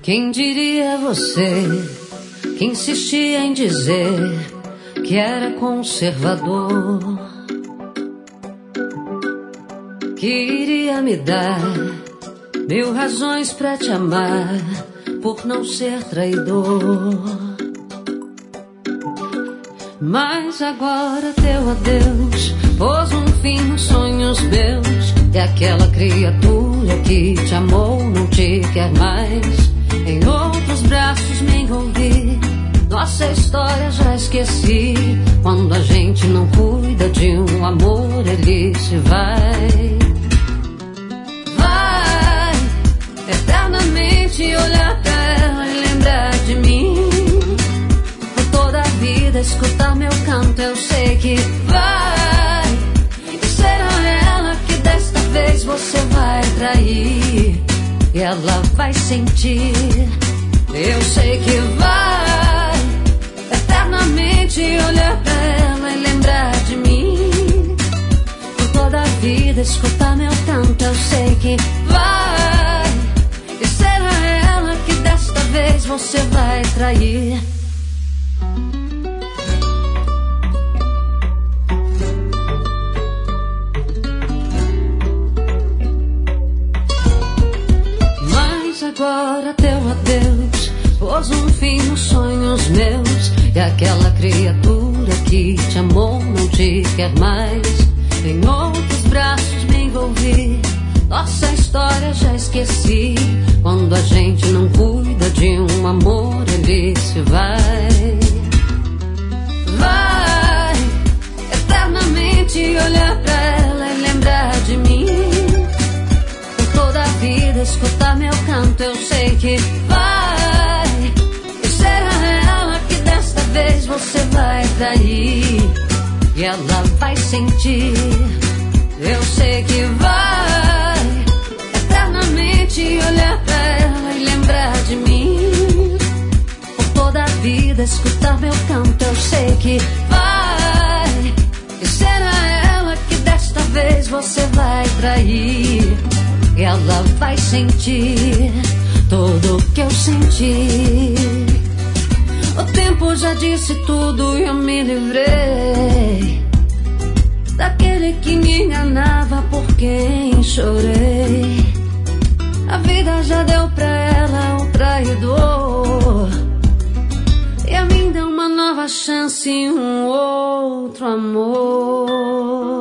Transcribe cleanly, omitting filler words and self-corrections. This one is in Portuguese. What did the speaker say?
Quem diria você que insistia em dizer que era conservador, que iria me dar 1000 razões pra te amar por não ser traidor. Mas agora teu adeus pôs um fim nos sonhos meus, e aquela criatura que te amou não te quer mais. Em outros braços me envolvi, nossa história já esqueci. Quando a gente não cuida de um amor, ele se vai. Vai eternamente olhar pra ela e lembrar de mim. Por toda a vida escutar meu canto, eu sei que vai. E será ela que desta vez você vai trair, e ela vai sentir, eu sei que vai eternamente olhar pra ela e lembrar de mim. Por toda a vida escutar meu canto, eu sei que vai. E será ela que desta vez você vai trair. Agora teu adeus pôs um fim nos sonhos meus, e aquela criatura que te amou não te quer mais. Em outros braços me envolvi, nossa história já esqueci. Quando a gente não cuida de um amor, ele se vai. Vai eternamente olhar pra ela e lembrar de mim. Toda a vida escutar meu canto, eu sei que vai. E será ela que desta vez você vai trair, e ela vai sentir, eu sei que vai. Eternamente olhar pra ela e lembrar de mim. Por toda a vida escutar meu canto, eu sei que vai. E será ela que desta vez você vai trair, e ela vai sentir tudo que eu senti. O tempo já disse tudo e eu me livrei daquele que me enganava, por quem chorei. A vida já deu pra ela um traidor, e a mim deu uma nova chance e um outro amor.